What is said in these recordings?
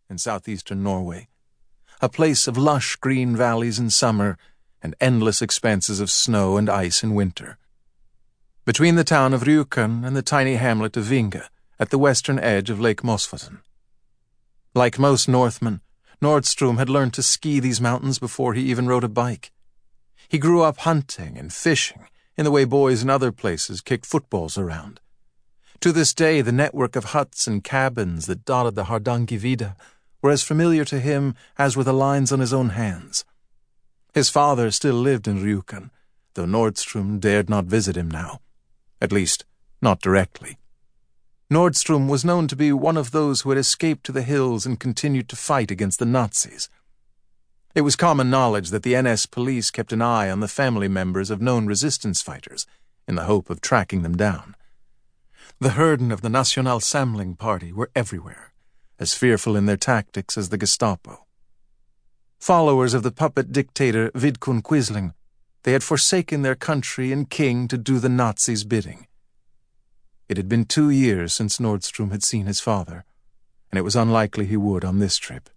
in southeastern Norway, a place of lush green valleys in summer and endless expanses of snow and ice in winter. Between the town of Rjukan and the tiny hamlet of Vinge, at the western edge of Lake Mosfossen. Like most Northmen, Nordstrom had learned to ski these mountains before he even rode a bike. He grew up hunting and fishing in the way boys in other places kick footballs around. To this day, the network of huts and cabins that dotted the Hardangervidda were as familiar to him as were the lines on his own hands. His father still lived in Rjukan, though Nordstrom dared not visit him now. At least, not directly. Nordstrom was known to be one of those who had escaped to the hills and continued to fight against the Nazis. It was common knowledge that the NS police kept an eye on the family members of known resistance fighters in the hope of tracking them down. The Herden of the National Samling Party were everywhere, as fearful in their tactics as the Gestapo. Followers of the puppet dictator Vidkun Quisling, they had forsaken their country and king to do the Nazis' bidding. It had been 2 years since Nordstrom had seen his father, and it was unlikely he would on this trip.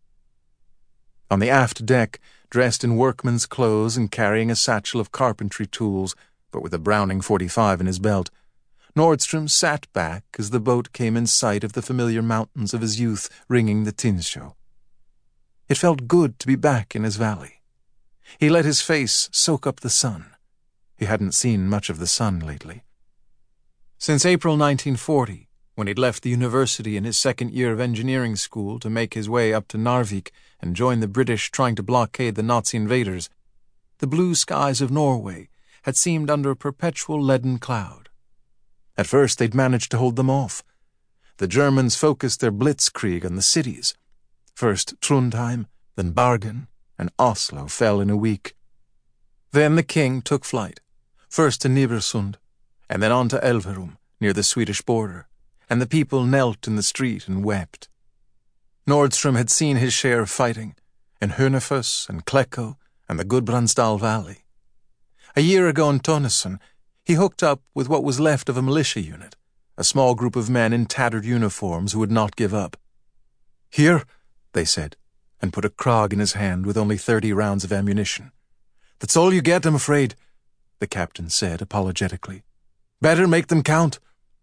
On the aft deck, dressed in workman's clothes and carrying a satchel of carpentry tools, but with a Browning .45 in his belt, Nordstrom sat back as the boat came in sight of the familiar mountains of his youth ringing the Tinnsjø. It felt good to be back in his valley. He let his face soak up the sun. He hadn't seen much of the sun lately. Since April 1940, when he'd left the university in his second year of engineering school to make his way up to Narvik and join the British trying to blockade the Nazi invaders, the blue skies of Norway had seemed under a perpetual leaden cloud. At first they'd managed to hold them off. The Germans focused their blitzkrieg on the cities. First Trondheim, then Bergen, and Oslo fell in a week. Then the king took flight, first to Nybergsund, and then on to Elverum, near the Swedish border, and the people knelt in the street and wept. Nordstrom had seen his share of fighting, in Hønefoss and Klekko and the Gudbrandsdal Valley. A year ago in Tønnesen, he hooked up with what was left of a militia unit, a small group of men in tattered uniforms who would not give up. "Here," they said, and put a krag in his hand with only 30 rounds of ammunition. "That's all you get, I'm afraid," the captain said apologetically. "Better make them count."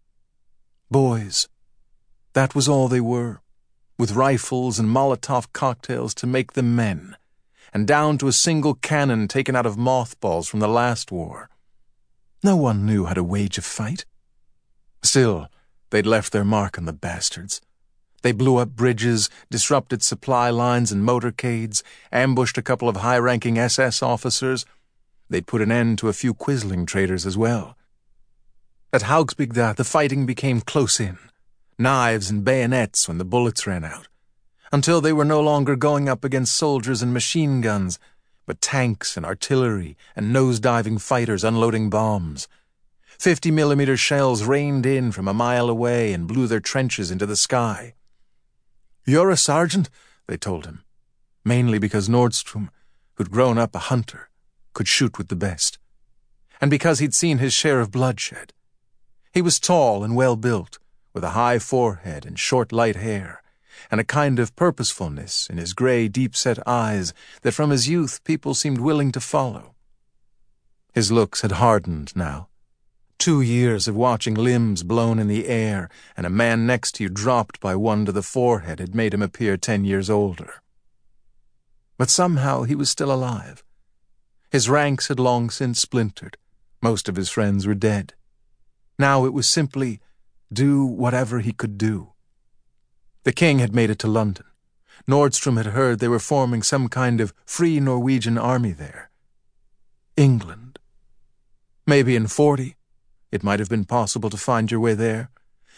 Boys. That was all they were, with rifles and Molotov cocktails to make them men, and down to a single cannon taken out of mothballs from the last war. No one knew how to wage a fight. Still, they'd left their mark on the bastards. They blew up bridges, disrupted supply lines and motorcades, ambushed a couple of high-ranking SS officers. They'd put an end to a few Quisling traders as well. At Haugsbygda, the fighting became close in, knives and bayonets when the bullets ran out, until they were no longer going up against soldiers and machine guns, but tanks and artillery and nose-diving fighters unloading bombs. 50mm shells rained in from a mile away and blew their trenches into the sky. "You're a sergeant," they told him, mainly because Nordstrom, who'd grown up a hunter, could shoot with the best, and because he'd seen his share of bloodshed. He was tall and well-built, with a high forehead and short light hair, and a kind of purposefulness in his gray, deep-set eyes that from his youth people seemed willing to follow. His looks had hardened now. 2 years of watching limbs blown in the air and a man next to you dropped by one to the forehead had made him appear 10 years older. But somehow he was still alive. His ranks had long since splintered. Most of his friends were dead. Now it was simply do whatever he could do. The king had made it to London. Nordstrom had heard they were forming some kind of free Norwegian army there. England. Maybe in 40, it might have been possible to find your way there.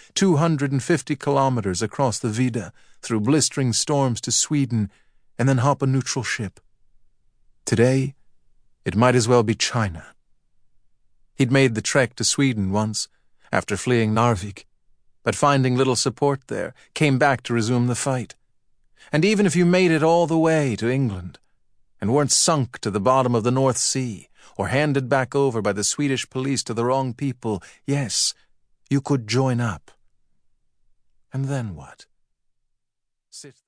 250 kilometers across the Vidda, through blistering storms to Sweden, and then hop a neutral ship. Today, it might as well be China. He'd made the trek to Sweden once, after fleeing Narvik, but finding little support there, came back to resume the fight. And even if you made it all the way to England, and weren't sunk to the bottom of the North Sea, or handed back over by the Swedish police to the wrong people, yes, you could join up. And then what? Sit